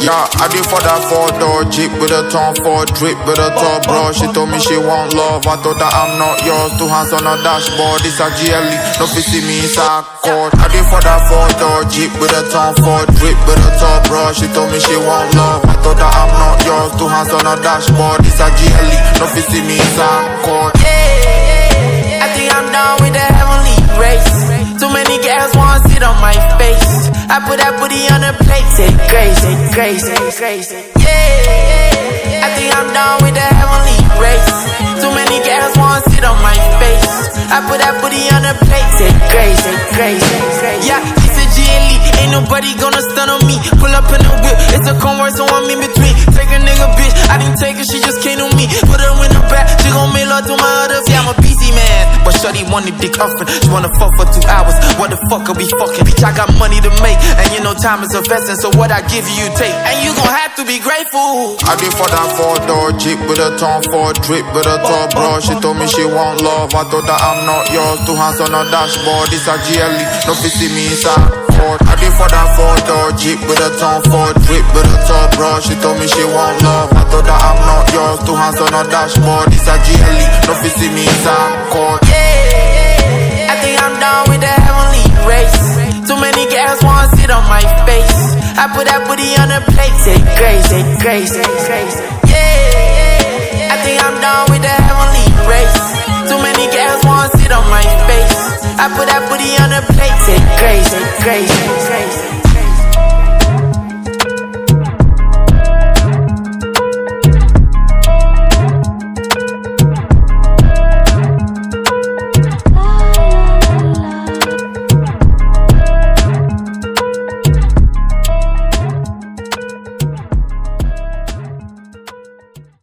Yeah, I did for that 4-door Jeep with a Tom Ford drip with a top bro. She told me she want love. I thought that I'm not yours. 2 hands on a dashboard. This a GLE. No fit see me inside court. I did for that 4-door Jeep with a Tom Ford drip with a top bro. She told me she want love. I thought that I'm not yours. 2 hands on a dashboard. This a GLE. No fit see me inside court. I think I'm done with the heavenly race. Too many girls wanna sit on my face. I put that booty on the plate, say grace, say grace, say grace. Yeah, I think I'm done with the heavenly race. Too many girls wanna sit on my face. I put that booty on the plate, say grace, say grace, say grace. Yeah, it's a GLE, ain't nobody gonna stun on me. Pull up in the whip, it's a Converse, so I'm in between. Take a nigga bitch, I didn't take her, she just came to me. Put her in the back, she gon' mail her to my other. See, I'm a busy man, but shorty wanted dick huffin'. She wanna fuck for 2 hours. What the fuck are we fucking? Bitch, I got money to make, and you know time is investing. So what I give you, you take, and you gon' have to be grateful. I did for that 4-door Jeep with a Tom Ford drip with a top bro. She told me she want love. I thought that I'm not yours. 2 hands on a dashboard. This a GLE. No fit see me inside court. I did for that 4-door Jeep with a Tom Ford drip with a top bro. She told me she want love. I thought that I'm not yours. 2 hands on a dashboard. This a GLE. No fit see me inside court. Yeah, I think I'm done with the heavenly race. Too many girls wanna sit on my face. I put that booty on the plate, say grace, say grace, say grace. Yeah, I think I'm done with the heavenly race. Too many girls wanna sit on my face. I put that booty on the plate, say grace, say grace, say grace.